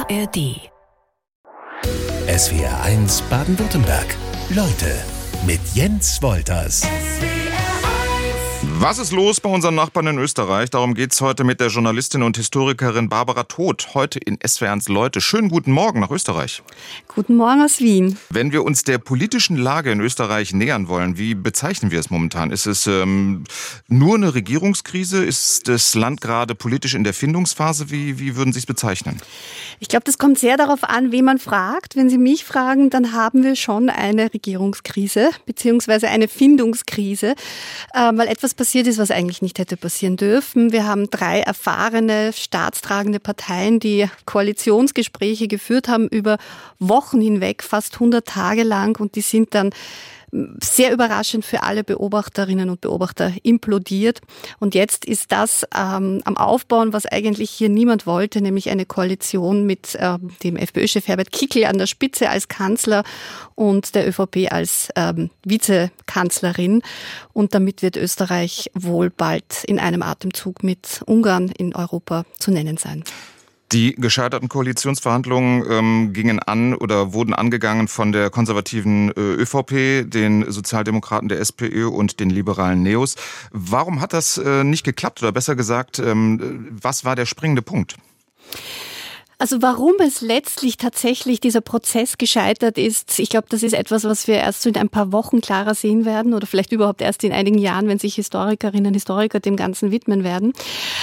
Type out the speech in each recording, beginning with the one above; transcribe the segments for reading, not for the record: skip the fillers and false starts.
ARD. SWR1 Baden-Württemberg. Leute mit Jens Wolters. Was ist los bei unseren Nachbarn in Österreich? Darum geht's heute mit der Journalistin und Historikerin Barbara Todt. Heute in SWR1 Leute. Schönen guten Morgen nach Österreich. Guten Morgen aus Wien. Wenn wir uns der politischen Lage in Österreich nähern wollen, wie bezeichnen wir es momentan? Ist es nur eine Regierungskrise? Ist das Land gerade politisch in der Findungsphase? Wie würden Sie es bezeichnen? Ich glaube, das kommt sehr darauf an, wen man fragt. Wenn Sie mich fragen, dann haben wir schon eine Regierungskrise beziehungsweise eine Findungskrise, weil etwas passiert ist, was eigentlich nicht hätte passieren dürfen. Wir haben 3 erfahrene, staatstragende Parteien, die Koalitionsgespräche geführt haben über Wochen hinweg, fast 100 Tage lang, und die sind dann sehr überraschend für alle Beobachterinnen und Beobachter implodiert. Und jetzt ist das am Aufbauen, was eigentlich hier niemand wollte, nämlich eine Koalition mit dem FPÖ-Chef Herbert Kickl an der Spitze als Kanzler und der ÖVP als Vizekanzlerin. Und damit wird Österreich wohl bald in einem Atemzug mit Ungarn in Europa zu nennen sein. Die gescheiterten Koalitionsverhandlungen gingen an oder wurden angegangen von der konservativen ÖVP, den Sozialdemokraten der SPÖ und den liberalen NEOS. Warum hat das nicht geklappt? Oder besser gesagt, was war der springende Punkt? Also warum es letztlich tatsächlich dieser Prozess gescheitert ist, ich glaube, das ist etwas, was wir erst so in ein paar Wochen klarer sehen werden oder vielleicht überhaupt erst in einigen Jahren, wenn sich Historikerinnen und Historiker dem Ganzen widmen werden.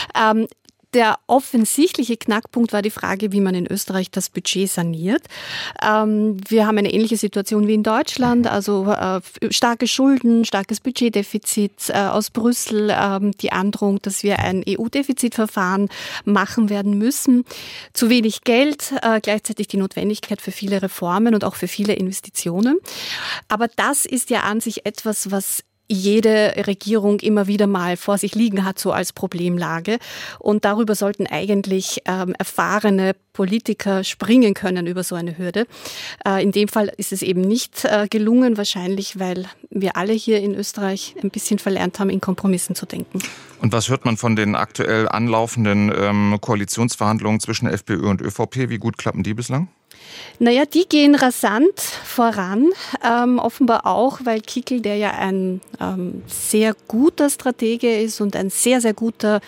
Der offensichtliche Knackpunkt war die Frage, wie man in Österreich das Budget saniert. Wir haben eine ähnliche Situation wie in Deutschland, also starke Schulden, starkes Budgetdefizit aus Brüssel, die Androhung, dass wir ein EU-Defizitverfahren machen werden müssen, zu wenig Geld, gleichzeitig die Notwendigkeit für viele Reformen und auch für viele Investitionen. Aber das ist ja an sich etwas, was jede Regierung immer wieder mal vor sich liegen hat, so als Problemlage. Und darüber sollten eigentlich erfahrene Politiker springen können über so eine Hürde. In dem Fall ist es eben nicht gelungen, wahrscheinlich, weil wir alle hier in Österreich ein bisschen verlernt haben, in Kompromissen zu denken. Und was hört man von den aktuell anlaufenden Koalitionsverhandlungen zwischen FPÖ und ÖVP? Wie gut klappen die bislang? Naja, die gehen rasant voran, offenbar auch, weil Kickl, der ja ein sehr guter Stratege ist und ein sehr, sehr guter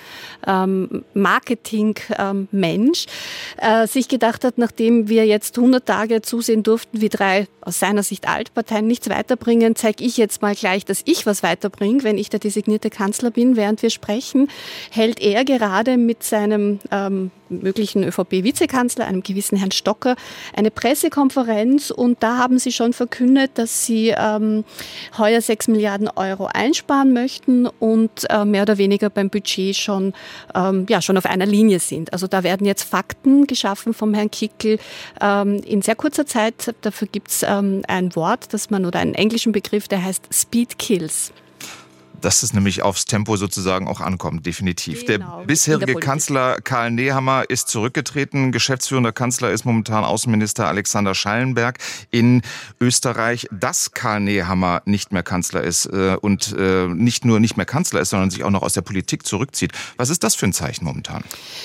Marketing-Mensch, sich gedacht hat, nachdem wir jetzt 100 Tage zusehen durften, wie 3 aus seiner Sicht Altparteien nichts weiterbringen, zeige ich jetzt mal gleich, dass ich was weiterbringe, wenn ich der designierte Kanzler bin. Während wir sprechen, hält er gerade mit seinem möglichen ÖVP-Vizekanzler, einem gewissen Herrn Stocker, eine Pressekonferenz, und da haben sie schon verkündet, dass sie heuer 6 Milliarden Euro einsparen möchten und mehr oder weniger beim Budget schon auf einer Linie sind. Also da werden jetzt Fakten geschaffen vom Herrn Kickl in sehr kurzer Zeit. Dafür gibt es ein Wort, oder einen englischen Begriff, der heißt Speed Kills. Dass es nämlich aufs Tempo sozusagen auch ankommt, definitiv. Genau, der bisherige Kanzler Karl Nehammer ist zurückgetreten. Geschäftsführender Kanzler ist momentan Außenminister Alexander Schallenberg in Österreich. Dass Karl Nehammer nicht mehr Kanzler ist und nicht nur nicht mehr Kanzler ist, sondern sich auch noch aus der Politik zurückzieht. Was ist das für ein Zeichen momentan?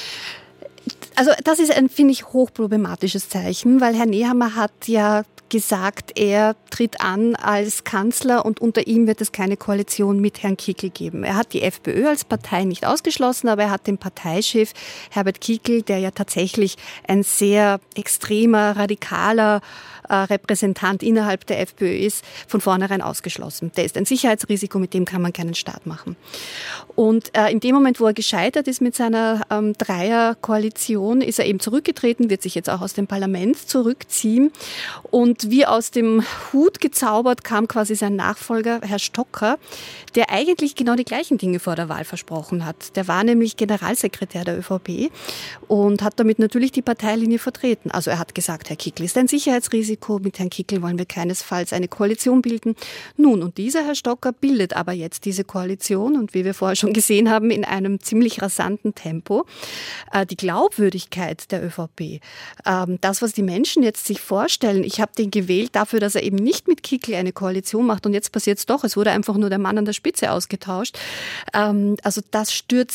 Also das ist ein, finde ich, hochproblematisches Zeichen, weil Herr Nehammer hat ja gesagt, er tritt an als Kanzler und unter ihm wird es keine Koalition mit Herrn Kickl geben. Er hat die FPÖ als Partei nicht ausgeschlossen, aber er hat den Parteichef Herbert Kickl, der ja tatsächlich ein sehr extremer, radikaler Repräsentant innerhalb der FPÖ ist, von vornherein ausgeschlossen. Der ist ein Sicherheitsrisiko, mit dem kann man keinen Staat machen. Und in dem Moment, wo er gescheitert ist mit seiner Dreierkoalition, ist er eben zurückgetreten, wird sich jetzt auch aus dem Parlament zurückziehen. Und wie aus dem Hut gezaubert kam quasi sein Nachfolger, Herr Stocker, der eigentlich genau die gleichen Dinge vor der Wahl versprochen hat. Der war nämlich Generalsekretär der ÖVP und hat damit natürlich die Parteilinie vertreten. Also er hat gesagt, Herr Kickl ist ein Sicherheitsrisiko, mit Herrn Kickl wollen wir keinesfalls eine Koalition bilden. Nun, und dieser Herr Stocker bildet aber jetzt diese Koalition und wie wir vorher schon gesehen haben, in einem ziemlich rasanten Tempo. Die Glaubwürdigkeit der ÖVP, das, was die Menschen jetzt sich vorstellen, ich habe den gewählt dafür, dass er eben nicht mit Kickl eine Koalition macht und jetzt passiert es doch, es wurde einfach nur der Mann an der Spitze ausgetauscht. Also das stürzt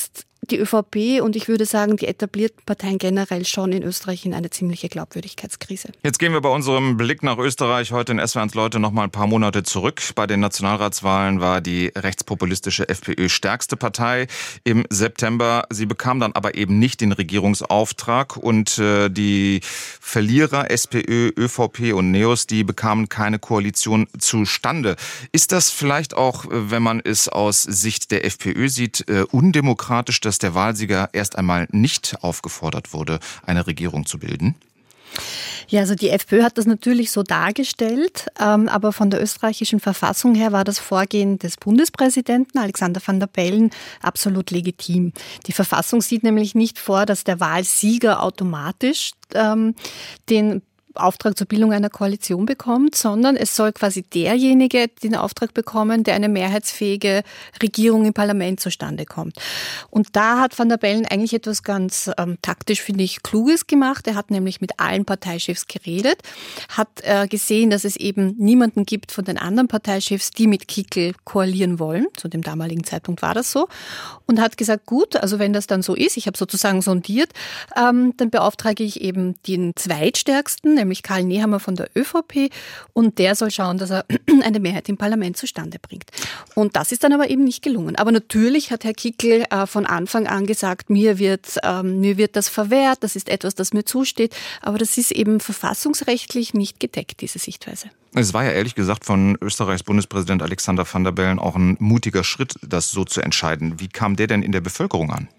die ÖVP und ich würde sagen, die etablierten Parteien generell schon in Österreich in eine ziemliche Glaubwürdigkeitskrise. Jetzt gehen wir bei unserem Blick nach Österreich heute in SWR1 Leute noch mal ein paar Monate zurück. Bei den Nationalratswahlen war die rechtspopulistische FPÖ stärkste Partei im September. Sie bekam dann aber eben nicht den Regierungsauftrag und die Verlierer SPÖ, ÖVP und NEOS, die bekamen keine Koalition zustande. Ist das vielleicht auch, wenn man es aus Sicht der FPÖ sieht, undemokratisch, dass der Wahlsieger erst einmal nicht aufgefordert wurde, eine Regierung zu bilden? Ja, also die FPÖ hat das natürlich so dargestellt, aber von der österreichischen Verfassung her war das Vorgehen des Bundespräsidenten Alexander Van der Bellen absolut legitim. Die Verfassung sieht nämlich nicht vor, dass der Wahlsieger automatisch den Auftrag zur Bildung einer Koalition bekommt, sondern es soll quasi derjenige den Auftrag bekommen, der eine mehrheitsfähige Regierung im Parlament zustande kommt. Und da hat Van der Bellen eigentlich etwas ganz taktisch, finde ich, Kluges gemacht. Er hat nämlich mit allen Parteichefs geredet, hat gesehen, dass es eben niemanden gibt von den anderen Parteichefs, die mit Kickl koalieren wollen. Zu dem damaligen Zeitpunkt war das so. Und hat gesagt, gut, also wenn das dann so ist, ich habe sozusagen sondiert, dann beauftrage ich eben den zweitstärksten, nämlich Karl Nehammer von der ÖVP, und der soll schauen, dass er eine Mehrheit im Parlament zustande bringt. Und das ist dann aber eben nicht gelungen. Aber natürlich hat Herr Kickl von Anfang an gesagt, mir wird das verwehrt, das ist etwas, das mir zusteht, aber das ist eben verfassungsrechtlich nicht gedeckt, diese Sichtweise. Es war ja ehrlich gesagt von Österreichs Bundespräsident Alexander Van der Bellen auch ein mutiger Schritt, das so zu entscheiden. Wie kam der denn in der Bevölkerung an?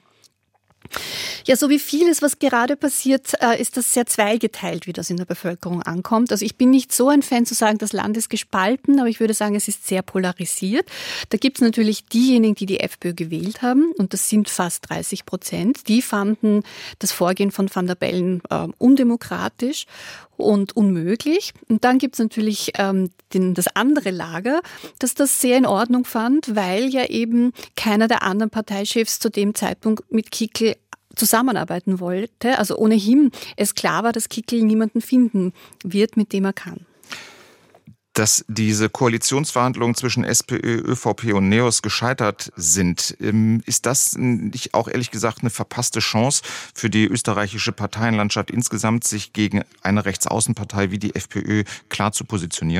Ja, so wie vieles, was gerade passiert, ist das sehr zweigeteilt, wie das in der Bevölkerung ankommt. Also ich bin nicht so ein Fan zu sagen, das Land ist gespalten, aber ich würde sagen, es ist sehr polarisiert. Da gibt es natürlich diejenigen, die die FPÖ gewählt haben, und das sind fast 30%. Die fanden das Vorgehen von Van der Bellen undemokratisch und unmöglich. Und dann gibt es natürlich das andere Lager, das das sehr in Ordnung fand, weil ja eben keiner der anderen Parteichefs zu dem Zeitpunkt mit Kickl zusammenarbeiten wollte. Also ohnehin es klar war, dass Kickl niemanden finden wird, mit dem er kann. Dass diese Koalitionsverhandlungen zwischen SPÖ, ÖVP und NEOS gescheitert sind, ist das nicht auch ehrlich gesagt eine verpasste Chance für die österreichische Parteienlandschaft insgesamt, sich gegen eine Rechtsaußenpartei wie die FPÖ klar zu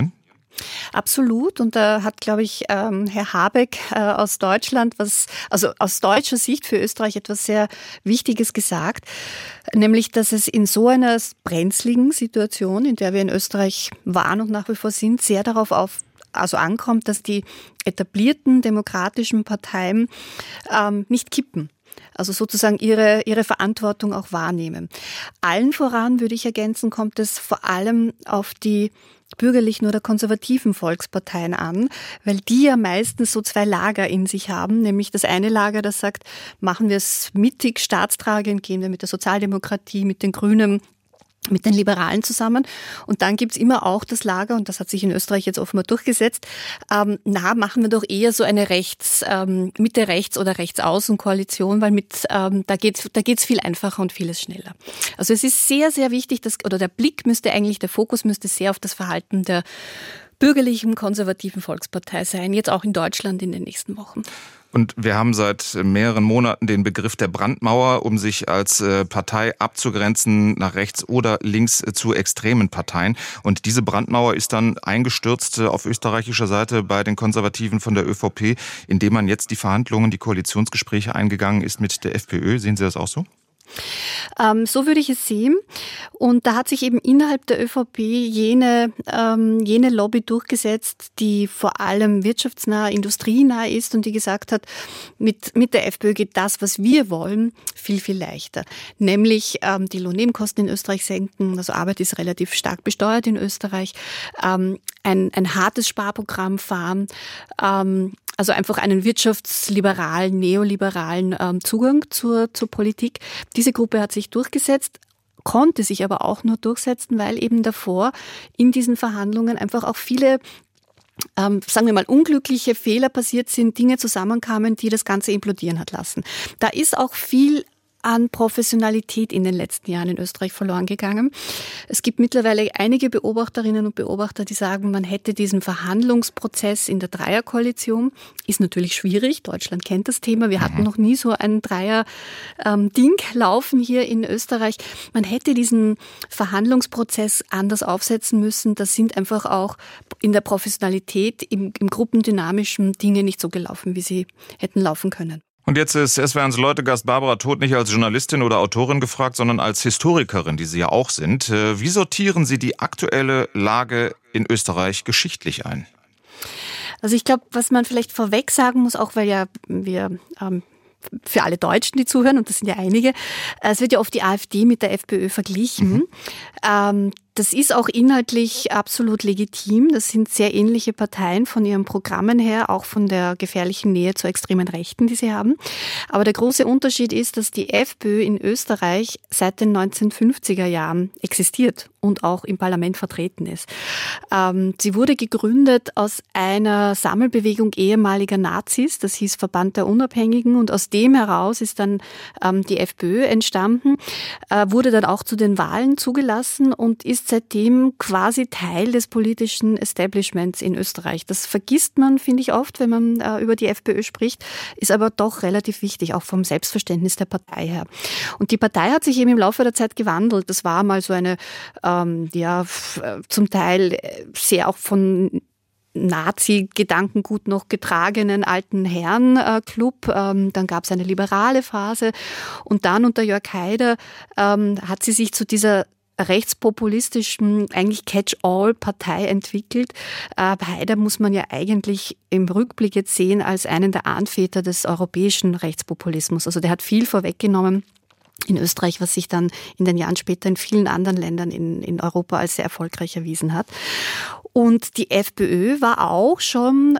positionieren? Absolut. Und da hat, glaube ich, Herr Habeck aus Deutschland aus deutscher Sicht für Österreich etwas sehr Wichtiges gesagt, nämlich, dass es in so einer brenzligen Situation, in der wir in Österreich waren und nach wie vor sind, sehr darauf ankommt, dass die etablierten demokratischen Parteien nicht kippen. Also sozusagen ihre Verantwortung auch wahrnehmen. Allen voran, würde ich ergänzen, kommt es vor allem auf die bürgerlichen oder konservativen Volksparteien an, weil die ja meistens so zwei Lager in sich haben, nämlich das eine Lager, das sagt, machen wir es mittig, staatstragend, gehen wir mit der Sozialdemokratie, mit den Grünen, mit den Liberalen zusammen. Und dann gibt's immer auch das Lager, und das hat sich in Österreich jetzt offenbar durchgesetzt, machen wir doch eher so eine Mitte-Rechts- oder Rechtsaußen-Koalition, weil da geht's viel einfacher und vieles schneller. Also es ist sehr, sehr wichtig, der Fokus müsste sehr auf das Verhalten der bürgerlichen, konservativen Volkspartei sein, jetzt auch in Deutschland in den nächsten Wochen. Und wir haben seit mehreren Monaten den Begriff der Brandmauer, um sich als Partei abzugrenzen nach rechts oder links zu extremen Parteien. Und diese Brandmauer ist dann eingestürzt auf österreichischer Seite bei den Konservativen von der ÖVP, indem man jetzt die Koalitionsgespräche eingegangen ist mit der FPÖ. Sehen Sie das auch so? So würde ich es sehen. Und da hat sich eben innerhalb der ÖVP jene Lobby durchgesetzt, die vor allem wirtschaftsnah, industrienah ist und die gesagt hat, mit der FPÖ geht das, was wir wollen, viel, viel leichter. Nämlich die Lohnnebenkosten in Österreich senken. Also Arbeit ist relativ stark besteuert in Österreich. Ein hartes Sparprogramm fahren. Also einfach einen wirtschaftsliberalen, neoliberalen Zugang zur Politik. Diese Gruppe hat sich durchgesetzt, konnte sich aber auch nur durchsetzen, weil eben davor in diesen Verhandlungen einfach auch viele, sagen wir mal, unglückliche Fehler passiert sind, Dinge zusammenkamen, die das Ganze implodieren hat lassen. Da ist auch viel an Professionalität in den letzten Jahren in Österreich verloren gegangen. Es gibt mittlerweile einige Beobachterinnen und Beobachter, die sagen, man hätte diesen Verhandlungsprozess in der Dreierkoalition. Ist natürlich schwierig. Deutschland kennt das Thema. Wir hatten noch nie so ein Dreier-Ding laufen hier in Österreich. Man hätte diesen Verhandlungsprozess anders aufsetzen müssen. Das sind einfach auch in der Professionalität, im gruppendynamischen Dinge nicht so gelaufen, wie sie hätten laufen können. Und jetzt ist SWR1 Leute-Gast Barbara Todt nicht als Journalistin oder Autorin gefragt, sondern als Historikerin, die Sie ja auch sind. Wie sortieren Sie die aktuelle Lage in Österreich geschichtlich ein? Also ich glaube, was man vielleicht vorweg sagen muss, auch weil ja wir für alle Deutschen, die zuhören, und das sind ja einige, es wird ja oft die AfD mit der FPÖ verglichen. Das ist auch inhaltlich absolut legitim. Das sind sehr ähnliche Parteien von ihren Programmen her, auch von der gefährlichen Nähe zur extremen Rechten, die sie haben. Aber der große Unterschied ist, dass die FPÖ in Österreich seit den 1950er Jahren existiert und auch im Parlament vertreten ist. Sie wurde gegründet aus einer Sammelbewegung ehemaliger Nazis, das hieß Verband der Unabhängigen, und aus dem heraus ist dann die FPÖ entstanden, wurde dann auch zu den Wahlen zugelassen und ist seitdem quasi Teil des politischen Establishments in Österreich. Das vergisst man, finde ich, oft, wenn man über die FPÖ spricht, ist aber doch relativ wichtig, auch vom Selbstverständnis der Partei her. Und die Partei hat sich eben im Laufe der Zeit gewandelt. Das war mal so eine, zum Teil sehr auch von Nazi-Gedankengut noch getragenen alten Herren-Club. Dann gab es eine liberale Phase. Und dann unter Jörg Haider hat sie sich zu dieser rechtspopulistischen, eigentlich Catch-all-Partei entwickelt. Haider muss man ja eigentlich im Rückblick jetzt sehen als einen der Ahnväter des europäischen Rechtspopulismus. Also der hat viel vorweggenommen in Österreich, was sich dann in den Jahren später in vielen anderen Ländern in Europa als sehr erfolgreich erwiesen hat. Und die FPÖ war auch schon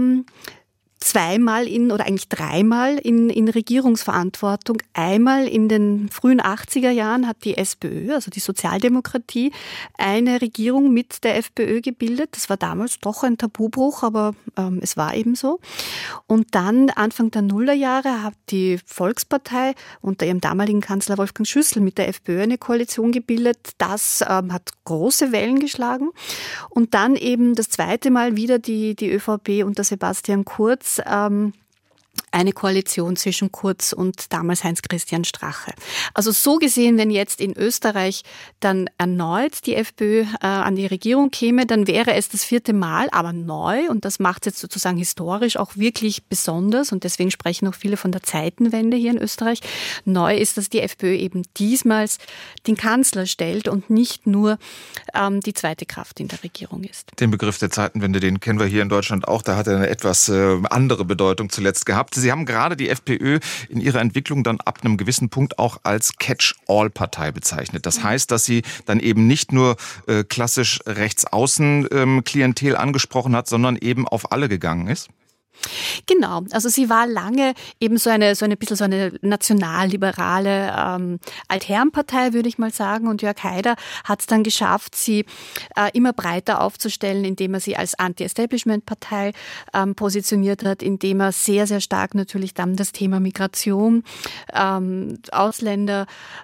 zweimal oder eigentlich dreimal in Regierungsverantwortung. Einmal in den frühen 80er Jahren hat die SPÖ, also die Sozialdemokratie, eine Regierung mit der FPÖ gebildet. Das war damals doch ein Tabubruch, aber es war eben so. Und dann Anfang der Nullerjahre hat die Volkspartei unter ihrem damaligen Kanzler Wolfgang Schüssel mit der FPÖ eine Koalition gebildet. Das hat große Wellen geschlagen. Und dann eben das zweite Mal wieder die ÖVP unter Sebastian Kurz, eine Koalition zwischen Kurz und damals Heinz-Christian Strache. Also so gesehen, wenn jetzt in Österreich dann erneut die FPÖ an die Regierung käme, dann wäre es das 4. Mal, aber neu, und das macht es jetzt sozusagen historisch auch wirklich besonders, und deswegen sprechen auch viele von der Zeitenwende hier in Österreich. Neu ist, dass die FPÖ eben diesmals den Kanzler stellt und nicht nur die zweite Kraft in der Regierung ist. Den Begriff der Zeitenwende, den kennen wir hier in Deutschland auch, da hat er eine etwas andere Bedeutung zuletzt gehabt. Sie haben gerade die FPÖ in ihrer Entwicklung dann ab einem gewissen Punkt auch als Catch-all-Partei bezeichnet. Das heißt, dass sie dann eben nicht nur klassisch Rechtsaußen-Klientel angesprochen hat, sondern eben auf alle gegangen ist? Genau, also sie war lange eben so eine bisschen so eine nationalliberale Altherrenpartei, würde ich mal sagen. Und Jörg Haider hat es dann geschafft, sie immer breiter aufzustellen, indem er sie als Anti-Establishment-Partei positioniert hat, indem er sehr, sehr stark natürlich dann das Thema Migration, Ausländer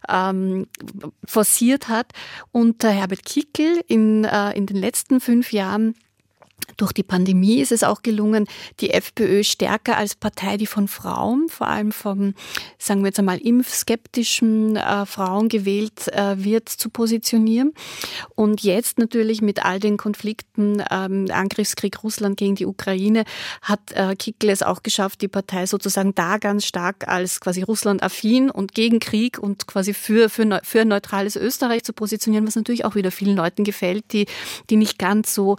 forciert hat. Und Herbert Kickl in den letzten 5 Jahren, durch die Pandemie ist es auch gelungen, die FPÖ stärker als Partei, die von Frauen, vor allem von, sagen wir jetzt einmal, impfskeptischen Frauen gewählt wird, zu positionieren. Und jetzt natürlich mit all den Konflikten, Angriffskrieg Russland gegen die Ukraine, hat Kickl es auch geschafft, die Partei sozusagen da ganz stark als quasi Russland-affin und gegen Krieg und quasi für ein neutrales Österreich zu positionieren, was natürlich auch wieder vielen Leuten gefällt, die nicht ganz so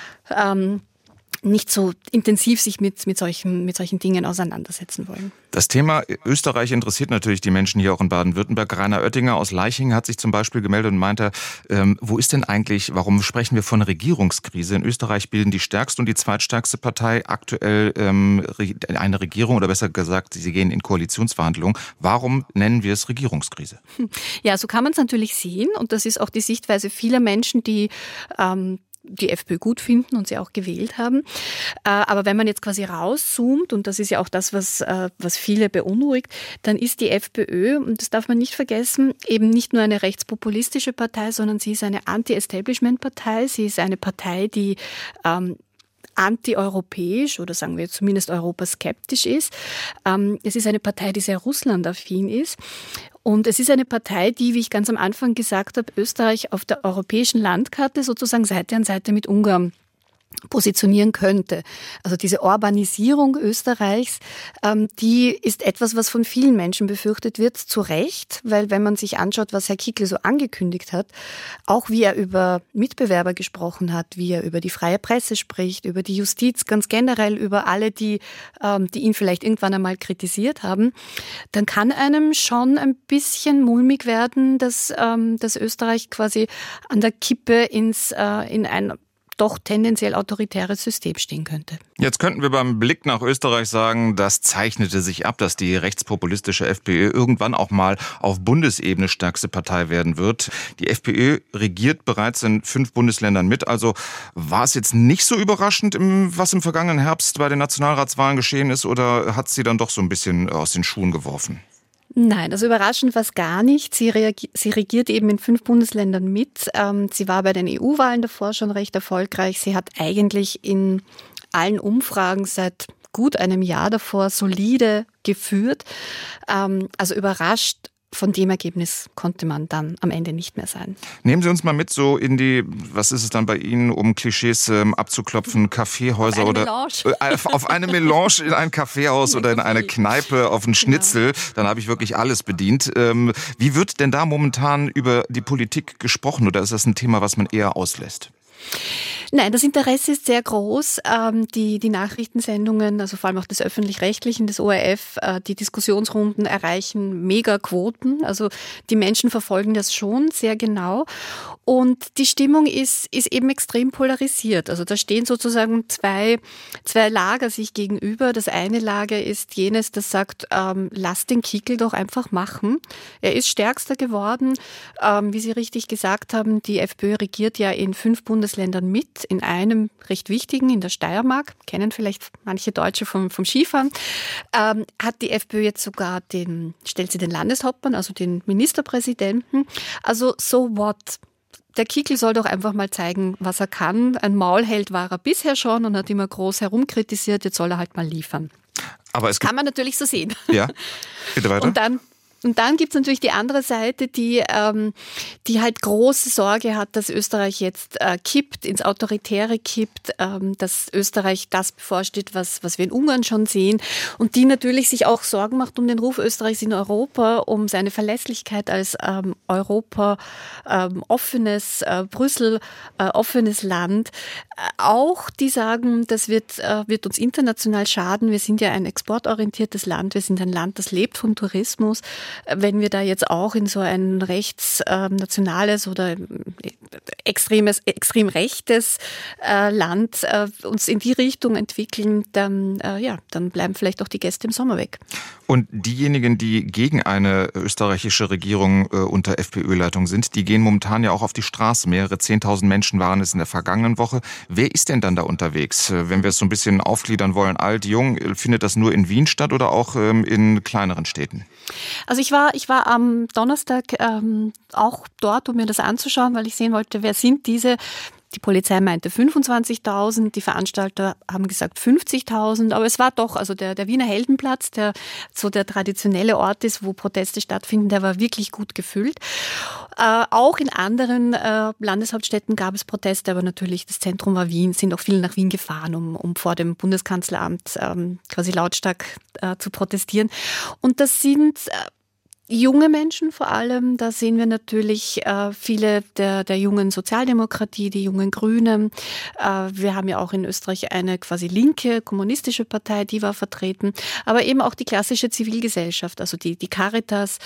nicht so intensiv sich mit solchen Dingen auseinandersetzen wollen. Das Thema Österreich interessiert natürlich die Menschen hier auch in Baden-Württemberg. Rainer Oettinger aus Leichingen hat sich zum Beispiel gemeldet und meinte, wo ist denn eigentlich, warum sprechen wir von Regierungskrise? In Österreich bilden die stärkste und die zweitstärkste Partei aktuell eine Regierung, oder besser gesagt, sie gehen in Koalitionsverhandlungen. Warum nennen wir es Regierungskrise? Ja, so kann man es natürlich sehen, und das ist auch die Sichtweise vieler Menschen, die die FPÖ gut finden und sie auch gewählt haben. Aber wenn man jetzt quasi rauszoomt, und das ist ja auch das, was viele beunruhigt, dann ist die FPÖ, und das darf man nicht vergessen, eben nicht nur eine rechtspopulistische Partei, sondern sie ist eine Anti-Establishment-Partei. Sie ist eine Partei, die anti-europäisch oder sagen wir zumindest europaskeptisch ist. Es ist eine Partei, die sehr russlandaffin ist. Und es ist eine Partei, die, wie ich ganz am Anfang gesagt habe, Österreich auf der europäischen Landkarte sozusagen Seite an Seite mit Ungarn positionieren könnte. Also diese Urbanisierung Österreichs, die ist etwas, was von vielen Menschen befürchtet wird, zu Recht, weil wenn man sich anschaut, was Herr Kickl so angekündigt hat, auch wie er über Mitbewerber gesprochen hat, wie er über die freie Presse spricht, über die Justiz, ganz generell über alle, die ihn vielleicht irgendwann einmal kritisiert haben, dann kann einem schon ein bisschen mulmig werden, dass Österreich quasi an der Kippe in ein doch tendenziell autoritäres System stehen könnte. Jetzt könnten wir beim Blick nach Österreich sagen, das zeichnete sich ab, dass die rechtspopulistische FPÖ irgendwann auch mal auf Bundesebene stärkste Partei werden wird. Die FPÖ regiert bereits in 5 Bundesländern mit. Also war es jetzt nicht so überraschend, was im vergangenen Herbst bei den Nationalratswahlen geschehen ist, oder hat sie dann doch so ein bisschen aus den Schuhen geworfen? Nein, also überraschend war es gar nicht. Sie regiert eben in 5 Bundesländern mit. Sie war bei den EU-Wahlen davor schon recht erfolgreich. Sie hat eigentlich in allen Umfragen seit gut einem Jahr davor solide geführt. Also überrascht von dem Ergebnis konnte man dann am Ende nicht mehr sein. Nehmen Sie uns mal mit so in die, was ist es dann bei Ihnen, um Klischees abzuklopfen, Kaffeehäuser auf eine Melange in ein Kaffeehaus oder in eine Kneipe, auf einen Schnitzel, dann habe ich wirklich alles bedient. Wie wird denn da momentan über die Politik gesprochen, oder ist das ein Thema, was man eher auslässt? Nein, das Interesse ist sehr groß. Die Nachrichtensendungen, also vor allem auch des Öffentlich-Rechtlichen, des ORF, die Diskussionsrunden erreichen Megaquoten. Also die Menschen verfolgen das schon sehr genau. Und die Stimmung ist eben extrem polarisiert. Also da stehen sozusagen zwei Lager sich gegenüber. Das eine Lager ist jenes, das sagt, lass den Kickl doch einfach machen. Er ist stärkster geworden. Wie Sie richtig gesagt haben, die FPÖ regiert ja in 5 Bundesländern mit. In einem recht wichtigen, in der Steiermark, kennen vielleicht manche Deutsche vom Skifahren, hat die FPÖ jetzt sogar stellt sie den Landeshauptmann, also den Ministerpräsidenten. Also so what? Der Kickl soll doch einfach mal zeigen, was er kann. Ein Maulheld war er bisher schon und hat immer groß herumkritisiert, jetzt soll er halt mal liefern. Aber das kann man natürlich so sehen. Ja, bitte weiter. Und dann gibt es natürlich die andere Seite, die halt große Sorge hat, dass Österreich jetzt kippt, ins Autoritäre kippt, dass Österreich das bevorsteht, was wir in Ungarn schon sehen. Und die natürlich sich auch Sorgen macht um den Ruf Österreichs in Europa, um seine Verlässlichkeit als Europa offenes, Brüssel offenes Land. Auch die sagen, das wird uns international schaden. Wir sind ja ein exportorientiertes Land. Wir sind ein Land, das lebt vom Tourismus. Wenn wir da jetzt auch in so ein rechtsnationales oder extrem rechtes Land uns in die Richtung entwickeln, dann bleiben vielleicht auch die Gäste im Sommer weg. Und diejenigen, die gegen eine österreichische Regierung unter FPÖ-Leitung sind, die gehen momentan ja auch auf die Straße. Mehrere 10.000 Menschen waren es in der vergangenen Woche. Wer ist denn dann da unterwegs? Wenn wir es so ein bisschen aufgliedern wollen, alt, jung, findet das nur in Wien statt oder auch in kleineren Städten? Also ich war am Donnerstag auch dort, um mir das anzuschauen, weil ich sehen wollte, wer sind diese. Die Polizei meinte 25.000, die Veranstalter haben gesagt 50.000, aber es war doch, also der Wiener Heldenplatz, der so der traditionelle Ort ist, wo Proteste stattfinden, der war wirklich gut gefüllt. Auch in anderen Landeshauptstädten gab es Proteste, aber natürlich das Zentrum war Wien, sind auch viele nach Wien gefahren, um vor dem Bundeskanzleramt quasi lautstark zu protestieren. Und das sind junge Menschen vor allem, da sehen wir natürlich viele der jungen Sozialdemokratie, die jungen Grünen. Wir haben ja auch in Österreich eine quasi linke, kommunistische Partei, die war vertreten. Aber eben auch die klassische Zivilgesellschaft, also die Caritas,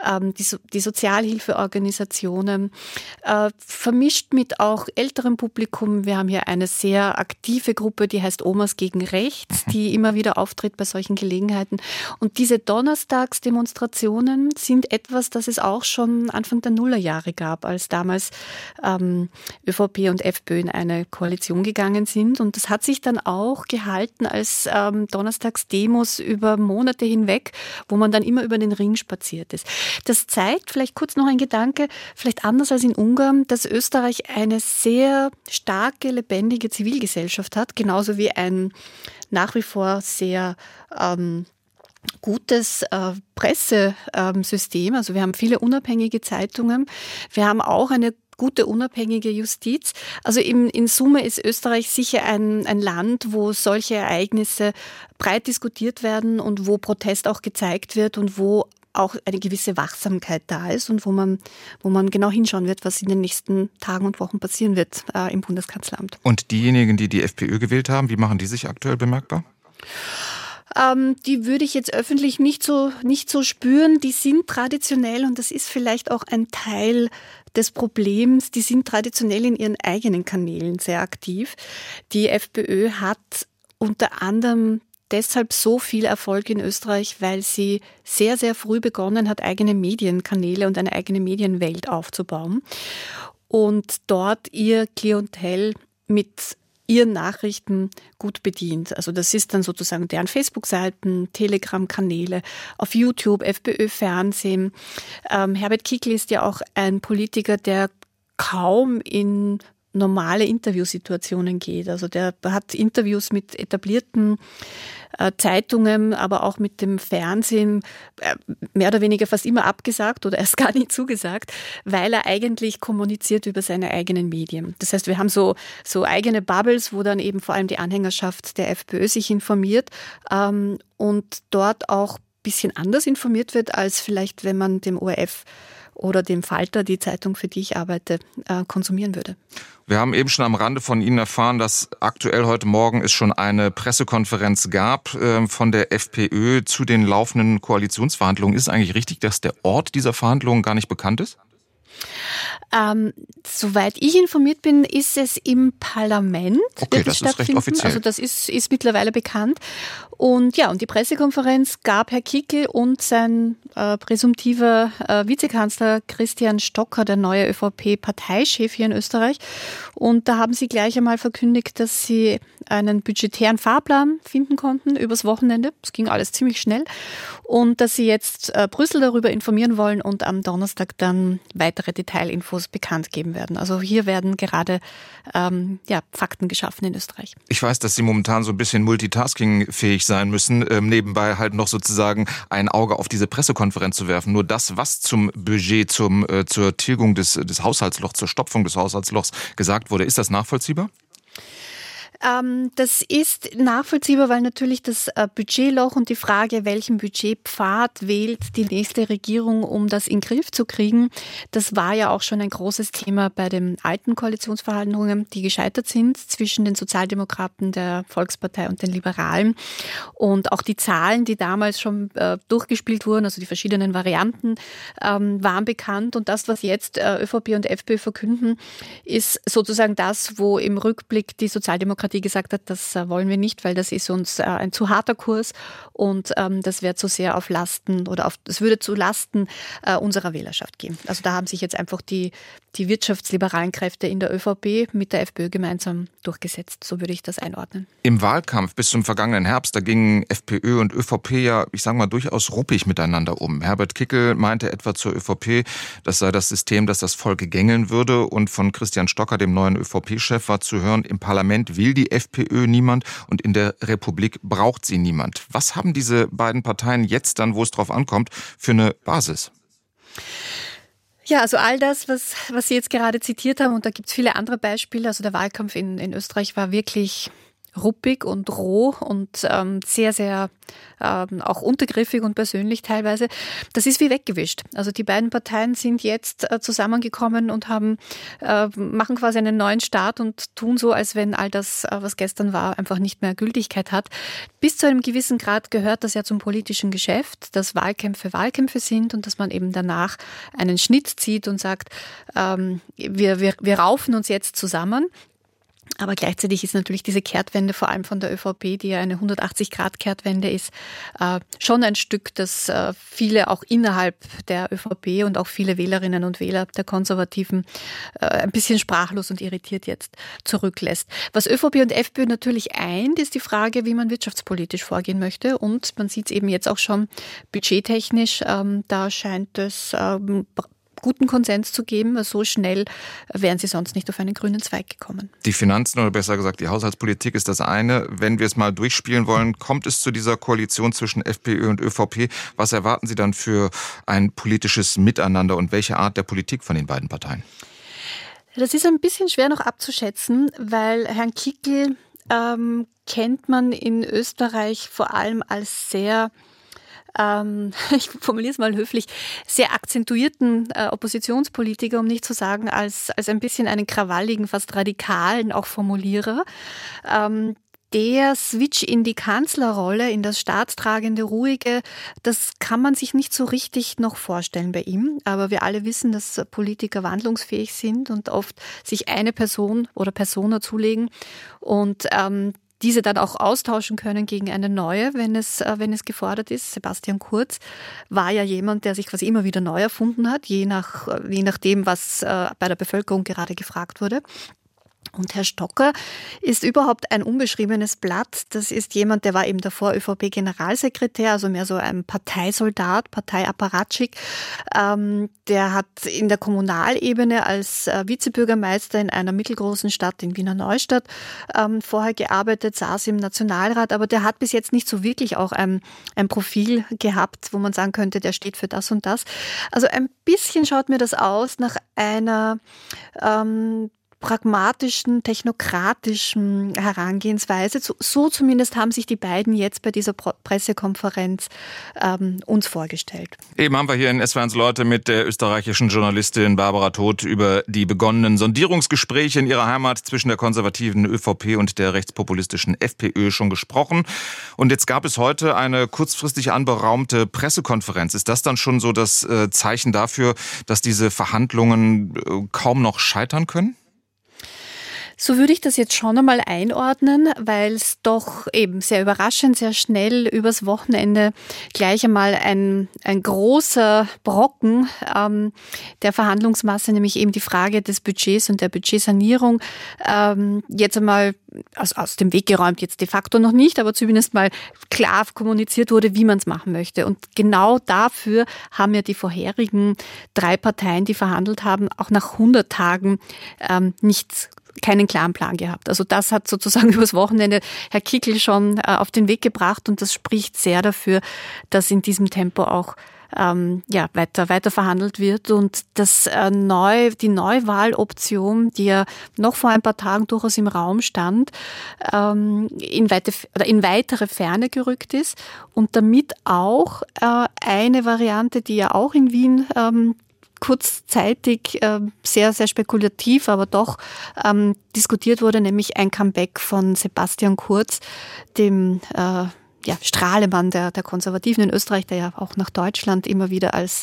die Sozialhilfeorganisationen, vermischt mit auch älterem Publikum. Wir haben hier eine sehr aktive Gruppe, die heißt Omas gegen Rechts, die immer wieder auftritt bei solchen Gelegenheiten. Und diese Donnerstagsdemonstrationen, Probleme sind etwas, das es auch schon Anfang der Nullerjahre gab, als damals ÖVP und FPÖ in eine Koalition gegangen sind. Und das hat sich dann auch gehalten als Donnerstagsdemos über Monate hinweg, wo man dann immer über den Ring spaziert ist. Das zeigt, vielleicht kurz noch ein Gedanke, vielleicht anders als in Ungarn, dass Österreich eine sehr starke, lebendige Zivilgesellschaft hat, genauso wie ein nach wie vor sehr gutes Pressesystem. Also wir haben viele unabhängige Zeitungen. Wir haben auch eine gute, unabhängige Justiz. Also in Summe ist Österreich sicher ein Land, wo solche Ereignisse breit diskutiert werden und wo Protest auch gezeigt wird und wo auch eine gewisse Wachsamkeit da ist und wo man genau hinschauen wird, was in den nächsten Tagen und Wochen passieren wird im Bundeskanzleramt. Und diejenigen, die die FPÖ gewählt haben, wie machen die sich aktuell bemerkbar? Die würde ich jetzt öffentlich nicht so spüren. Die sind traditionell, und das ist vielleicht auch ein Teil des Problems, die sind traditionell in ihren eigenen Kanälen sehr aktiv. Die FPÖ hat unter anderem deshalb so viel Erfolg in Österreich, weil sie sehr, sehr früh begonnen hat, eigene Medienkanäle und eine eigene Medienwelt aufzubauen und dort ihr Klientel mit ihren Nachrichten gut bedient. Also das ist dann sozusagen deren Facebook-Seiten, Telegram-Kanäle, auf YouTube, FPÖ-Fernsehen. Herbert Kickl ist ja auch ein Politiker, der kaum in normale Interviewsituationen geht. Also der hat Interviews mit etablierten Zeitungen, aber auch mit dem Fernsehen mehr oder weniger fast immer abgesagt oder erst gar nicht zugesagt, weil er eigentlich kommuniziert über seine eigenen Medien. Das heißt, wir haben so eigene Bubbles, wo dann eben vor allem die Anhängerschaft der FPÖ sich informiert und dort auch ein bisschen anders informiert wird, als vielleicht, wenn man dem ORF oder dem Falter, die Zeitung, für die ich arbeite, konsumieren würde. Wir haben eben schon am Rande von Ihnen erfahren, dass aktuell heute Morgen es schon eine Pressekonferenz gab von der FPÖ zu den laufenden Koalitionsverhandlungen. Ist es eigentlich richtig, dass der Ort dieser Verhandlungen gar nicht bekannt ist? Soweit ich informiert bin, ist es im Parlament. Okay, das ist recht offiziell. Also das ist mittlerweile bekannt. Und ja, und die Pressekonferenz gab Herr Kickl und sein präsumtiver Vizekanzler Christian Stocker, der neue ÖVP-Parteichef hier in Österreich. Und da haben sie gleich einmal verkündigt, dass sie einen budgetären Fahrplan finden konnten übers Wochenende. Das ging alles ziemlich schnell. Und dass sie jetzt Brüssel darüber informieren wollen und am Donnerstag dann weitere Detailinfos bekannt geben werden. Also hier werden gerade Fakten geschaffen in Österreich. Ich weiß, dass Sie momentan so ein bisschen multitaskingfähig sein müssen, nebenbei halt noch sozusagen ein Auge auf diese Pressekonferenz zu werfen. Nur das, was zum Budget, zur Tilgung des Haushaltslochs, zur Stopfung des Haushaltslochs gesagt wurde, ist das nachvollziehbar? Das ist nachvollziehbar, weil natürlich das Budgetloch und die Frage, welchen Budgetpfad wählt die nächste Regierung, um das in den Griff zu kriegen, das war ja auch schon ein großes Thema bei den alten Koalitionsverhandlungen, die gescheitert sind zwischen den Sozialdemokraten, der Volkspartei und den Liberalen. Und auch die Zahlen, die damals schon durchgespielt wurden, also die verschiedenen Varianten, waren bekannt. Und das, was jetzt ÖVP und FPÖ verkünden, ist sozusagen das, wo im Rückblick die Sozialdemokratie gesagt hat, das wollen wir nicht, weil das ist uns ein zu harter Kurs und das wäre zu sehr auf Lasten oder das würde zu Lasten unserer Wählerschaft gehen. Also da haben sich jetzt einfach die wirtschaftsliberalen Kräfte in der ÖVP mit der FPÖ gemeinsam durchgesetzt. So würde ich das einordnen. Im Wahlkampf bis zum vergangenen Herbst, da gingen FPÖ und ÖVP ja, ich sage mal, durchaus ruppig miteinander um. Herbert Kickl meinte etwa zur ÖVP, das sei das System, das das Volk gängeln würde. Und von Christian Stocker, dem neuen ÖVP-Chef, war zu hören, im Parlament will die FPÖ niemand und in der Republik braucht sie niemand. Was haben diese beiden Parteien jetzt dann, wo es drauf ankommt, für eine Basis? Ja, also all das, was Sie jetzt gerade zitiert haben, und da gibt es viele andere Beispiele. Also der Wahlkampf in Österreich war wirklich ruppig und roh und sehr, sehr auch untergriffig und persönlich teilweise. Das ist wie weggewischt. Also die beiden Parteien sind jetzt zusammengekommen und machen quasi einen neuen Start und tun so, als wenn all das, was gestern war, einfach nicht mehr Gültigkeit hat. Bis zu einem gewissen Grad gehört das ja zum politischen Geschäft, dass Wahlkämpfe Wahlkämpfe sind und dass man eben danach einen Schnitt zieht und sagt, wir raufen uns jetzt zusammen. Aber gleichzeitig ist natürlich diese Kehrtwende, vor allem von der ÖVP, die ja eine 180-Grad-Kehrtwende ist, schon ein Stück, das viele auch innerhalb der ÖVP und auch viele Wählerinnen und Wähler der Konservativen ein bisschen sprachlos und irritiert jetzt zurücklässt. Was ÖVP und FPÖ natürlich eint, ist die Frage, wie man wirtschaftspolitisch vorgehen möchte. Und man sieht es eben jetzt auch schon budgettechnisch, da scheint es guten Konsens zu geben, weil so schnell wären sie sonst nicht auf einen grünen Zweig gekommen. Die Finanzen oder besser gesagt die Haushaltspolitik ist das eine. Wenn wir es mal durchspielen wollen, kommt es zu dieser Koalition zwischen FPÖ und ÖVP. Was erwarten Sie dann für ein politisches Miteinander und welche Art der Politik von den beiden Parteien? Das ist ein bisschen schwer noch abzuschätzen, weil Herrn Kickl kennt man in Österreich vor allem als sehr ich formuliere es mal höflich, sehr akzentuierten Oppositionspolitiker, um nicht zu sagen als ein bisschen einen krawalligen, fast radikalen auch Formulierer. Der Switch in die Kanzlerrolle, in das staatstragende, ruhige, das kann man sich nicht so richtig noch vorstellen bei ihm. Aber wir alle wissen, dass Politiker wandlungsfähig sind und oft sich eine Person oder Persona zulegen und diese dann auch austauschen können gegen eine neue, wenn es gefordert ist. Sebastian Kurz war ja jemand, der sich quasi immer wieder neu erfunden hat, je nachdem, was bei der Bevölkerung gerade gefragt wurde. Und Herr Stocker ist überhaupt ein unbeschriebenes Blatt. Das ist jemand, der war eben davor ÖVP-Generalsekretär, also mehr so ein Parteisoldat, Parteiapparatschik. Der hat in der Kommunalebene als Vizebürgermeister in einer mittelgroßen Stadt in Wiener Neustadt vorher gearbeitet, saß im Nationalrat, aber der hat bis jetzt nicht so wirklich auch ein Profil gehabt, wo man sagen könnte, der steht für das und das. Also ein bisschen schaut mir das aus nach einer pragmatischen, technokratischen Herangehensweise. So zumindest haben sich die beiden jetzt bei dieser Pressekonferenz uns vorgestellt. Eben haben wir hier in SWR1 Leute mit der österreichischen Journalistin Barbara Todt über die begonnenen Sondierungsgespräche in ihrer Heimat zwischen der konservativen ÖVP und der rechtspopulistischen FPÖ schon gesprochen. Und jetzt gab es heute eine kurzfristig anberaumte Pressekonferenz. Ist das dann schon so das Zeichen dafür, dass diese Verhandlungen kaum noch scheitern können? So würde ich das jetzt schon einmal einordnen, weil es doch eben sehr überraschend, sehr schnell übers Wochenende gleich einmal ein großer Brocken der Verhandlungsmasse, nämlich eben die Frage des Budgets und der Budgetsanierung, jetzt einmal aus dem Weg geräumt, jetzt de facto noch nicht, aber zumindest mal klar kommuniziert wurde, wie man es machen möchte. Und genau dafür haben ja die vorherigen 3 Parteien, die verhandelt haben, auch nach 100 Tagen keinen klaren Plan gehabt. Also das hat sozusagen übers Wochenende Herr Kickl schon auf den Weg gebracht und das spricht sehr dafür, dass in diesem Tempo auch weiter verhandelt wird und dass die Neuwahloption, die ja noch vor ein paar Tagen durchaus im Raum stand, in weitere Ferne gerückt ist und damit auch eine Variante, die ja auch in Wien kurzzeitig sehr, sehr spekulativ, aber doch diskutiert wurde, nämlich ein Comeback von Sebastian Kurz, dem Strahlemann der Konservativen in Österreich, der ja auch nach Deutschland immer wieder als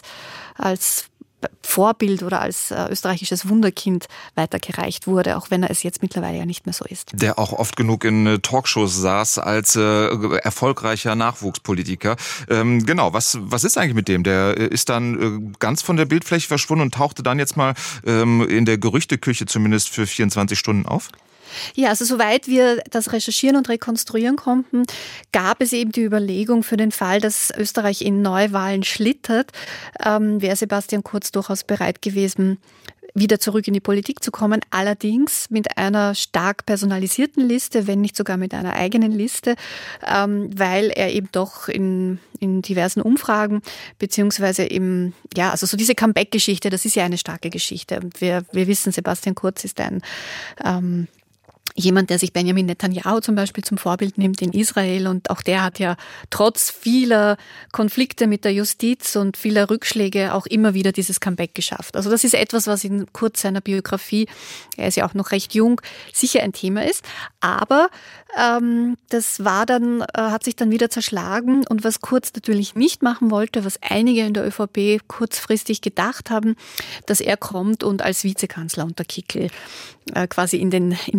Vorbild oder als österreichisches Wunderkind weitergereicht wurde, auch wenn er es jetzt mittlerweile ja nicht mehr so ist. Der auch oft genug in Talkshows saß als erfolgreicher Nachwuchspolitiker. Genau, was ist eigentlich mit dem? Der ist dann ganz von der Bildfläche verschwunden und tauchte dann jetzt mal in der Gerüchteküche zumindest für 24 Stunden auf? Ja, also soweit wir das recherchieren und rekonstruieren konnten, gab es eben die Überlegung für den Fall, dass Österreich in Neuwahlen schlittert, wäre Sebastian Kurz durchaus bereit gewesen, wieder zurück in die Politik zu kommen, allerdings mit einer stark personalisierten Liste, wenn nicht sogar mit einer eigenen Liste, weil er eben doch in diversen Umfragen beziehungsweise also so diese Comeback-Geschichte, das ist ja eine starke Geschichte. Wir wissen, Sebastian Kurz ist jemand, der sich Benjamin Netanyahu zum Beispiel zum Vorbild nimmt in Israel und auch der hat ja trotz vieler Konflikte mit der Justiz und vieler Rückschläge auch immer wieder dieses Comeback geschafft. Also das ist etwas, was in Kurz seiner Biografie, er ist ja auch noch recht jung, sicher ein Thema ist, aber das hat sich dann wieder zerschlagen und was Kurz natürlich nicht machen wollte, was einige in der ÖVP kurzfristig gedacht haben, dass er kommt und als Vizekanzler unter Kickl quasi in den Dienst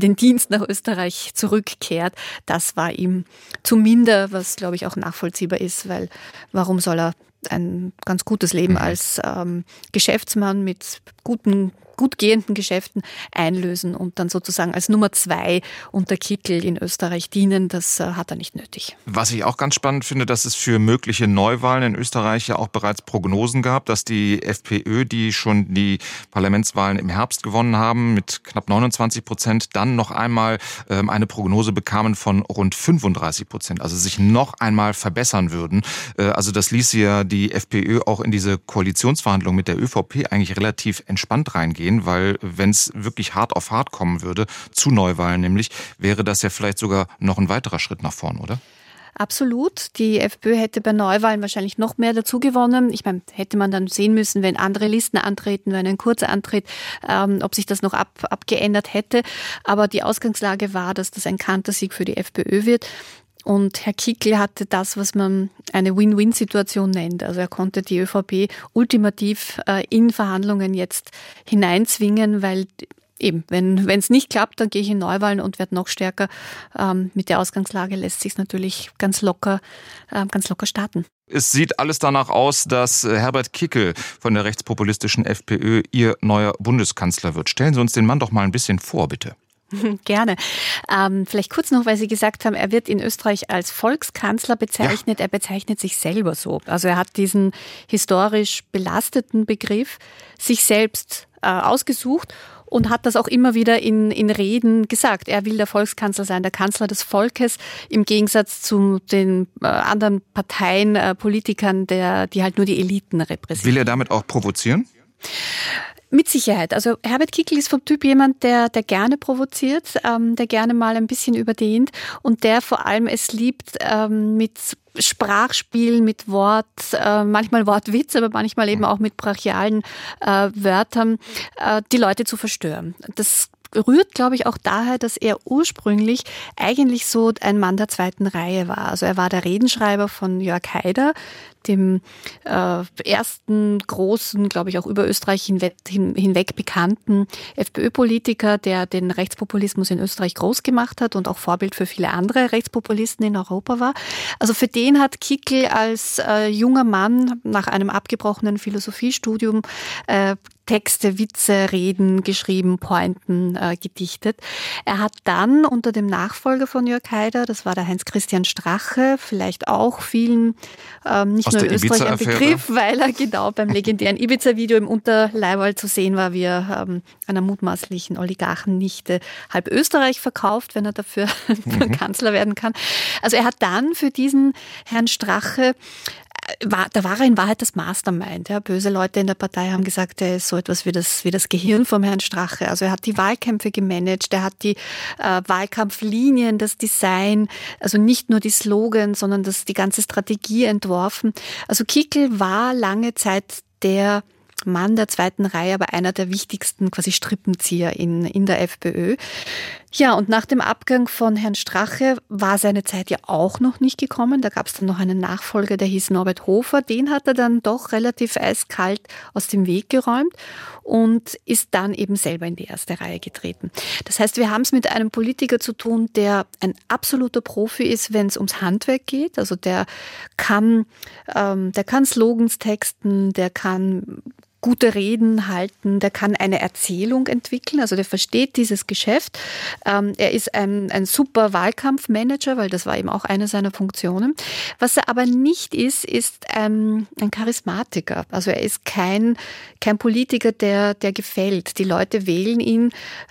jetzt nach Österreich zurückkehrt, das war ihm zu minder, was glaube ich auch nachvollziehbar ist, weil warum soll er ein ganz gutes Leben als Geschäftsmann mit gut gehenden Geschäften einlösen und dann sozusagen als Nummer 2 unter Kickl in Österreich dienen, das hat er nicht nötig. Was ich auch ganz spannend finde, dass es für mögliche Neuwahlen in Österreich ja auch bereits Prognosen gab, dass die FPÖ, die schon die Parlamentswahlen im Herbst gewonnen haben, mit knapp 29%, dann noch einmal eine Prognose bekamen von rund 35%, also sich noch einmal verbessern würden. Also das ließ ja die FPÖ auch in diese Koalitionsverhandlungen mit der ÖVP eigentlich relativ entspannt reingehen, weil wenn es wirklich hart auf hart kommen würde, zu Neuwahlen nämlich, wäre das ja vielleicht sogar noch ein weiterer Schritt nach vorn, oder? Absolut. Die FPÖ hätte bei Neuwahlen wahrscheinlich noch mehr dazu gewonnen. Ich meine, hätte man dann sehen müssen, wenn andere Listen antreten, wenn ein Kurzer antritt, ob sich das noch abgeändert hätte. Aber die Ausgangslage war, dass das ein Kantersieg für die FPÖ wird. Und Herr Kickl hatte das, was man eine Win-Win-Situation nennt. Also er konnte die ÖVP ultimativ in Verhandlungen jetzt hineinzwingen, weil eben, wenn es nicht klappt, dann gehe ich in Neuwahlen und werde noch stärker. Mit der Ausgangslage lässt sich es natürlich ganz locker starten. Es sieht alles danach aus, dass Herbert Kickl von der rechtspopulistischen FPÖ ihr neuer Bundeskanzler wird. Stellen Sie uns den Mann doch mal ein bisschen vor, bitte. Gerne. Vielleicht kurz noch, weil Sie gesagt haben, er wird in Österreich als Volkskanzler bezeichnet. Ja. Er bezeichnet sich selber so. Also er hat diesen historisch belasteten Begriff sich selbst ausgesucht und hat das auch immer wieder in Reden gesagt. Er will der Volkskanzler sein, der Kanzler des Volkes, im Gegensatz zu den anderen Parteien, Politikern, die halt nur die Eliten repräsentieren. Will er damit auch provozieren? Mit Sicherheit. Also Herbert Kickl ist vom Typ jemand, der gerne provoziert, der gerne mal ein bisschen überdehnt und der vor allem es liebt, mit Sprachspielen, mit manchmal Wortwitz, aber manchmal eben auch mit brachialen Wörtern, die Leute zu verstören. Das rührt, glaube ich, auch daher, dass er ursprünglich eigentlich so ein Mann der zweiten Reihe war. Also er war der Redenschreiber von Jörg Haider, dem ersten großen, glaube ich, auch über Österreich hinweg bekannten FPÖ-Politiker, der den Rechtspopulismus in Österreich groß gemacht hat und auch Vorbild für viele andere Rechtspopulisten in Europa war. Also für den hat Kickl als junger Mann nach einem abgebrochenen Philosophiestudium Texte, Witze, Reden geschrieben, Pointen gedichtet. Er hat dann unter dem Nachfolger von Jörg Haider, das war der Heinz-Christian Strache, vielleicht auch vielen, nicht nur in Österreich ein Begriff, weil er genau beim legendären Ibiza-Video im Unterleibwald zu sehen war, wie er einer mutmaßlichen Oligarchennichte halb Österreich verkauft, wenn er dafür Kanzler werden kann. Also er hat dann für diesen Herrn Strache da war er in Wahrheit das Mastermind. Ja. Böse Leute in der Partei haben gesagt, er ist so etwas wie das Gehirn vom Herrn Strache. Also er hat die Wahlkämpfe gemanagt, er hat die Wahlkampflinien, das Design, also nicht nur die Slogans, sondern die ganze Strategie entworfen. Also Kickl war lange Zeit der Mann der zweiten Reihe, aber einer der wichtigsten quasi Strippenzieher in der FPÖ. Ja, und nach dem Abgang von Herrn Strache war seine Zeit ja auch noch nicht gekommen. Da gab es dann noch einen Nachfolger, der hieß Norbert Hofer. Den hat er dann doch relativ eiskalt aus dem Weg geräumt und ist dann eben selber in die erste Reihe getreten. Das heißt, wir haben es mit einem Politiker zu tun, der ein absoluter Profi ist, wenn es ums Handwerk geht. Also der kann Slogans texten, der kann gute Reden halten, der kann eine Erzählung entwickeln, also der versteht dieses Geschäft. Er ist ein super Wahlkampfmanager, weil das war eben auch eine seiner Funktionen. Was er aber nicht ist ein Charismatiker. Also er ist kein Politiker, der gefällt. Die Leute wählen ihn,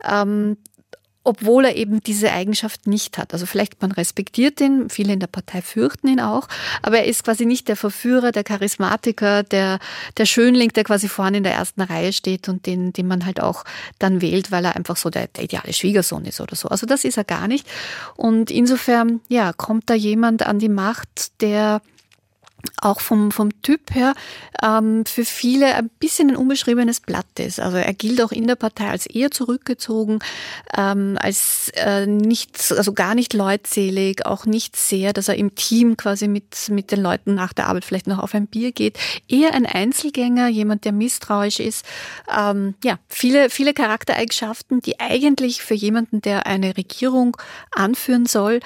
obwohl er eben diese Eigenschaft nicht hat. Also vielleicht man respektiert ihn, viele in der Partei fürchten ihn auch, aber er ist quasi nicht der Verführer, der Charismatiker, der Schönling, der quasi vorne in der ersten Reihe steht und den man halt auch dann wählt, weil er einfach so der ideale Schwiegersohn ist oder so. Also das ist er gar nicht. Und insofern, ja, kommt da jemand an die Macht, der auch vom Typ her für viele ein bisschen ein unbeschriebenes Blatt ist. Also er gilt auch in der Partei als eher zurückgezogen, als gar nicht leutselig, auch nicht sehr, dass er im Team quasi mit den Leuten nach der Arbeit vielleicht noch auf ein Bier geht. Eher ein Einzelgänger, jemand, der misstrauisch ist. Viele Charaktereigenschaften, die eigentlich für jemanden, der eine Regierung anführen soll,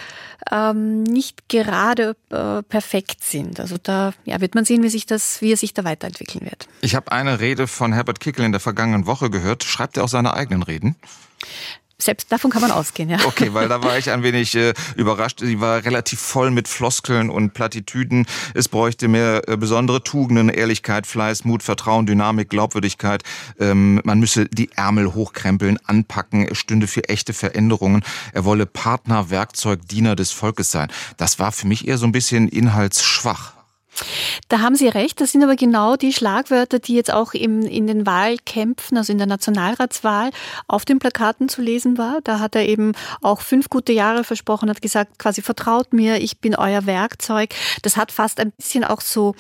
nicht gerade perfekt sind. Also da wird man sehen, wie er sich da weiterentwickeln wird. Ich habe eine Rede von Herbert Kickl in der vergangenen Woche gehört. Schreibt er auch seine eigenen Reden? Selbst davon kann man ausgehen, ja. Okay, weil da war ich ein wenig überrascht. Sie war relativ voll mit Floskeln und Plattitüden. Es bräuchte mehr besondere Tugenden, Ehrlichkeit, Fleiß, Mut, Vertrauen, Dynamik, Glaubwürdigkeit. Man müsse die Ärmel hochkrempeln, anpacken. Es stünde für echte Veränderungen. Er wolle Partner, Werkzeug, Diener des Volkes sein. Das war für mich eher so ein bisschen inhaltsschwach. Da haben Sie recht, das sind aber genau die Schlagwörter, die jetzt auch in den Wahlkämpfen, also in der Nationalratswahl, auf den Plakaten zu lesen war. Da hat er eben auch 5 gute Jahre versprochen, hat gesagt, quasi vertraut mir, ich bin euer Werkzeug. Das hat fast ein bisschen auch so,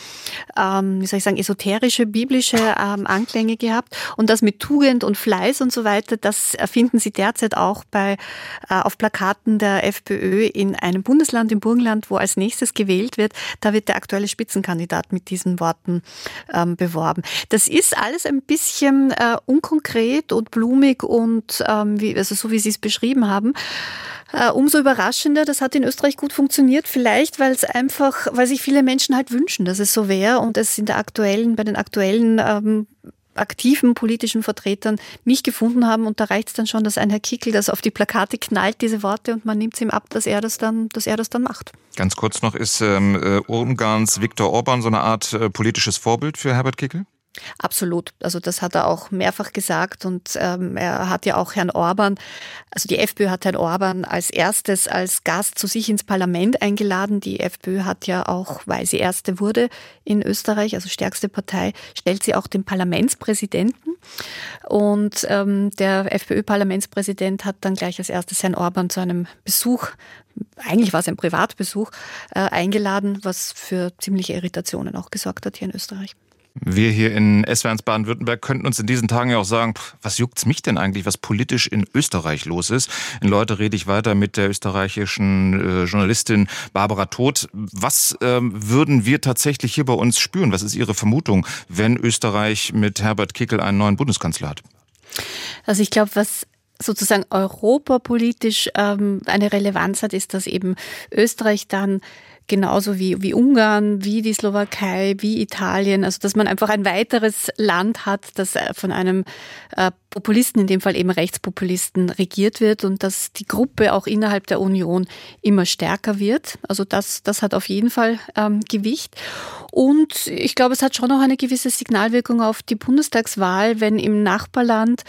esoterische, biblische Anklänge gehabt. Und das mit Tugend und Fleiß und so weiter, das finden Sie derzeit auch auf Plakaten der FPÖ in einem Bundesland, im Burgenland, wo als nächstes gewählt wird. Da wird der aktuelle Spitzenkandidat mit diesen Worten beworben. Das ist alles ein bisschen unkonkret und blumig und so wie Sie es beschrieben haben. Umso überraschender, das hat in Österreich gut funktioniert, vielleicht weil sich viele Menschen halt wünschen, dass es so wäre und es bei den aktuellen aktiven politischen Vertretern nicht gefunden haben. Und da reicht es dann schon, dass ein Herr Kickl das auf die Plakate knallt, diese Worte, und man nimmt es ihm ab, dass er das dann macht. Ganz kurz noch, ist Ungarns Viktor Orban so eine Art politisches Vorbild für Herbert Kickl? Absolut. Also das hat er auch mehrfach gesagt und er hat ja auch Herrn Orban, also die FPÖ hat Herrn Orban als erstes als Gast zu sich ins Parlament eingeladen. Die FPÖ hat ja auch, weil sie erste wurde in Österreich, also stärkste Partei, stellt sie auch den Parlamentspräsidenten. Und der FPÖ-Parlamentspräsident hat dann gleich als erstes Herrn Orban zu einem Besuch, eigentlich war es ein Privatbesuch, eingeladen, was für ziemliche Irritationen auch gesorgt hat hier in Österreich. Wir hier in SWR1 Baden-Württemberg könnten uns in diesen Tagen ja auch sagen, was juckt's mich denn eigentlich, was politisch in Österreich los ist? In Leute rede ich weiter mit der österreichischen Journalistin Barbara Todt. Was würden wir tatsächlich hier bei uns spüren? Was ist Ihre Vermutung, wenn Österreich mit Herbert Kickl einen neuen Bundeskanzler hat? Also ich glaube, was sozusagen europapolitisch eine Relevanz hat, ist, dass eben Österreich dann genauso wie Ungarn, wie die Slowakei, wie Italien, also dass man einfach ein weiteres Land hat, das von einem Populisten, in dem Fall eben Rechtspopulisten, regiert wird und dass die Gruppe auch innerhalb der Union immer stärker wird. Also das hat auf jeden Fall Gewicht. Und ich glaube, es hat schon noch eine gewisse Signalwirkung auf die Bundestagswahl, wenn im Nachbarland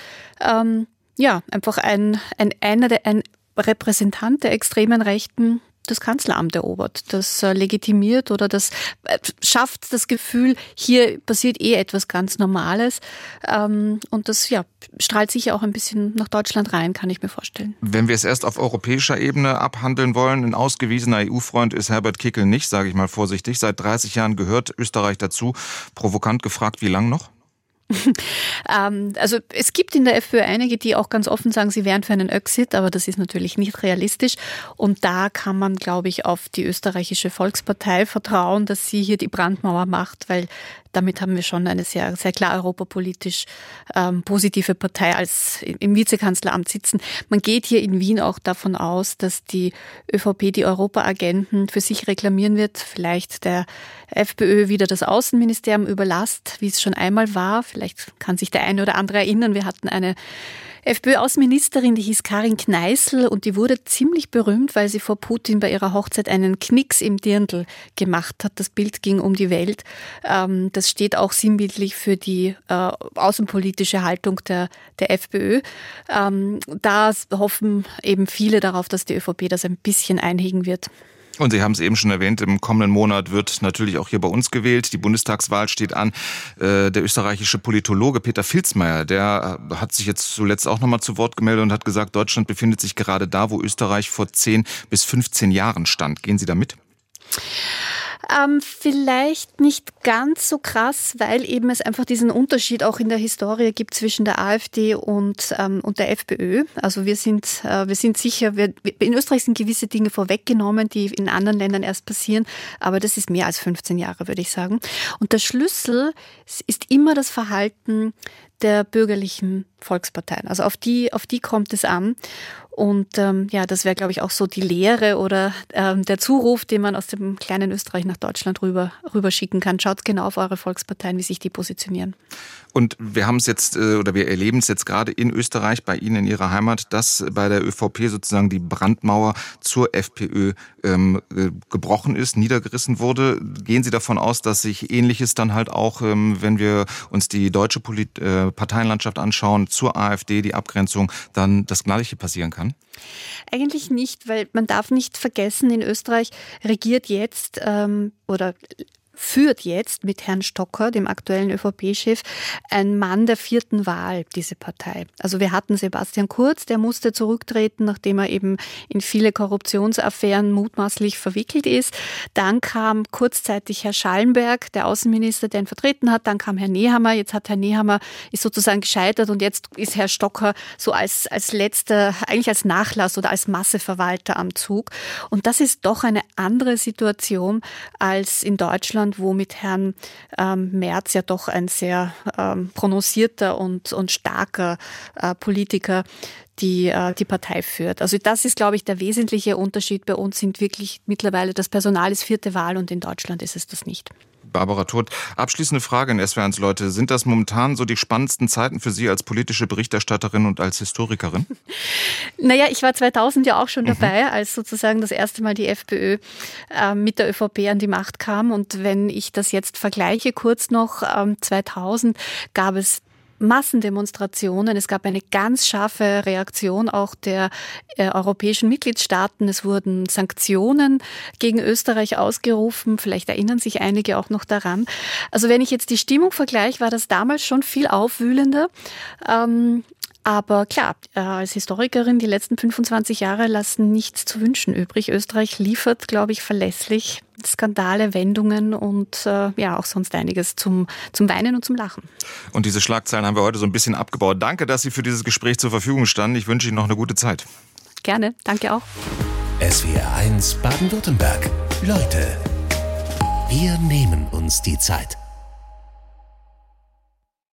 einfach ein Repräsentant der extremen Rechten das Kanzleramt erobert. Das legitimiert oder das schafft das Gefühl, hier passiert etwas ganz Normales. Und das strahlt sicher auch ein bisschen nach Deutschland rein, kann ich mir vorstellen. Wenn wir es erst auf europäischer Ebene abhandeln wollen, ein ausgewiesener EU-Freund ist Herbert Kickl nicht, sage ich mal vorsichtig. Seit 30 Jahren gehört Österreich dazu. Provokant gefragt, wie lang noch? Also es gibt in der FPÖ einige, die auch ganz offen sagen, sie wären für einen Exit, aber das ist natürlich nicht realistisch. Und da kann man, glaube ich, auf die österreichische Volkspartei vertrauen, dass sie hier die Brandmauer macht, weil damit haben wir schon eine sehr, sehr klar europapolitisch positive Partei als im Vizekanzleramt sitzen. Man geht hier in Wien auch davon aus, dass die ÖVP die Europaagenten für sich reklamieren wird, vielleicht der FPÖ wieder das Außenministerium überlasst, wie es schon einmal war. Vielleicht kann sich der eine oder andere erinnern, wir hatten eine FPÖ-Außenministerin, die hieß Karin Kneißl und die wurde ziemlich berühmt, weil sie vor Putin bei ihrer Hochzeit einen Knicks im Dirndl gemacht hat. Das Bild ging um die Welt. Das steht auch sinnbildlich für die außenpolitische Haltung der FPÖ. Da hoffen eben viele darauf, dass die ÖVP das ein bisschen einhegen wird. Und Sie haben es eben schon erwähnt, im kommenden Monat wird natürlich auch hier bei uns gewählt. Die Bundestagswahl steht an. Der österreichische Politologe Peter Filzmeier, der hat sich jetzt zuletzt auch nochmal zu Wort gemeldet und hat gesagt, Deutschland befindet sich gerade da, wo Österreich vor 10 bis 15 Jahren stand. Gehen Sie da mit? Vielleicht nicht ganz so krass, weil eben es einfach diesen Unterschied auch in der Historie gibt zwischen der AfD und der FPÖ. Also wir sind sicher, in Österreich sind gewisse Dinge vorweggenommen, die in anderen Ländern erst passieren, aber das ist mehr als 15 Jahre, würde ich sagen. Und der Schlüssel ist immer das Verhalten der bürgerlichen Volksparteien. Also auf die kommt es an. Und das wäre, glaube ich, auch so die Lehre oder der Zuruf, den man aus dem kleinen Österreich nach Deutschland rüber schicken kann. Schaut genau auf eure Volksparteien, wie sich die positionieren. Und wir haben es jetzt, oder wir erleben es jetzt gerade in Österreich, bei Ihnen in Ihrer Heimat, dass bei der ÖVP sozusagen die Brandmauer zur FPÖ gebrochen ist, niedergerissen wurde. Gehen Sie davon aus, dass sich Ähnliches dann halt auch, wenn wir uns die deutsche Parteienlandschaft anschauen, zur AfD, die Abgrenzung, dann das Gleiche passieren kann? Eigentlich nicht, weil man darf nicht vergessen, in Österreich regiert jetzt führt jetzt mit Herrn Stocker, dem aktuellen ÖVP-Chef, ein Mann der 4. Wahl, diese Partei. Also wir hatten Sebastian Kurz, der musste zurücktreten, nachdem er eben in viele Korruptionsaffären mutmaßlich verwickelt ist. Dann kam kurzzeitig Herr Schallenberg, der Außenminister, der ihn vertreten hat. Dann kam Herr Nehammer. Jetzt hat Herr Nehammer ist sozusagen gescheitert und jetzt ist Herr Stocker so als letzter, eigentlich als Nachlass oder als Masseverwalter am Zug. Und das ist doch eine andere Situation als in Deutschland, wo mit Herrn Merz ja doch ein sehr prononcierter und starker Politiker die Partei führt. Also das ist, glaube ich, der wesentliche Unterschied. Bei uns sind wirklich mittlerweile das Personal ist 4. Wahl und in Deutschland ist es das nicht. Barbara Todt, abschließende Frage in SWR1 Leute. Sind das momentan so die spannendsten Zeiten für Sie als politische Berichterstatterin und als Historikerin? Naja, ich war 2000 ja auch schon dabei, als sozusagen das erste Mal die FPÖ mit der ÖVP an die Macht kam. Und wenn ich das jetzt vergleiche, kurz noch, 2000 gab es Massendemonstrationen. Es gab eine ganz scharfe Reaktion auch der europäischen Mitgliedstaaten. Es wurden Sanktionen gegen Österreich ausgerufen. Vielleicht erinnern sich einige auch noch daran. Also wenn ich jetzt die Stimmung vergleiche, war das damals schon viel aufwühlender. Aber klar, als Historikerin, die letzten 25 Jahre lassen nichts zu wünschen übrig. Österreich liefert, glaube ich, verlässlich Skandale, Wendungen und auch sonst einiges zum Weinen und zum Lachen. Und diese Schlagzeilen haben wir heute so ein bisschen abgebaut. Danke, dass Sie für dieses Gespräch zur Verfügung standen. Ich wünsche Ihnen noch eine gute Zeit. Gerne, danke auch. SWR1 Baden-Württemberg. Leute, wir nehmen uns die Zeit.